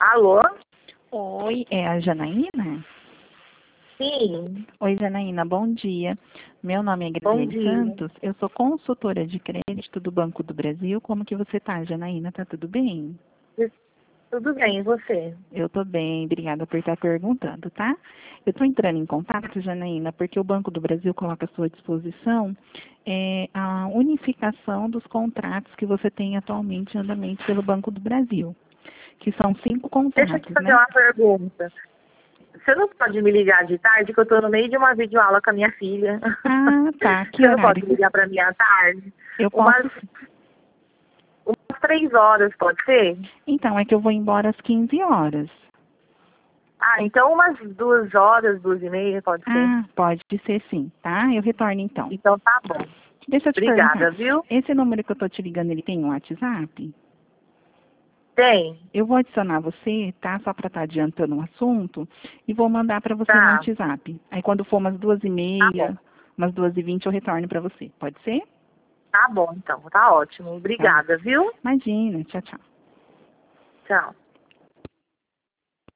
Alô? Oi, é a Janaína? Sim, Oi, Janaína, bom dia. Meu nome é bom Graziele dia. Santos, eu sou consultora de crédito do Banco do Brasil. Como que você tá, Janaína? Tá tudo bem? Tudo bem, e você? Eu tô bem, obrigada por estar perguntando, tá? Eu tô entrando em contato, Janaína, porque o Banco do Brasil coloca à sua disposição a unificação dos contratos que você tem atualmente em andamento pelo Banco do Brasil, que são 5 Deixa eu te contratos, fazer né? uma pergunta. Você não pode me ligar de tarde, que eu tô no meio de uma videoaula com a minha filha. Ah, tá. Que Você não horário? pode ligar pra mim à tarde? Eu Umas, posso. umas 3 horas, pode ser? Então, é que eu vou embora às 15 horas. Ah, então umas 2 horas, 2h30, pode ser? Ah, pode ser sim, tá? Eu retorno então. Então tá bom. Deixa eu te perguntar. Obrigada, viu? Esse número que eu tô te ligando, ele tem um WhatsApp? Tem? Eu vou adicionar você, tá? Só para estar adiantando o assunto. E vou mandar para você no Tá, WhatsApp. Aí quando for umas tá bom. 2h30, umas 2h20, eu retorno para você. Pode ser? Tá bom, então. Tá ótimo. Tá. Obrigada, viu? Imagina. Tchau, tchau. Tchau.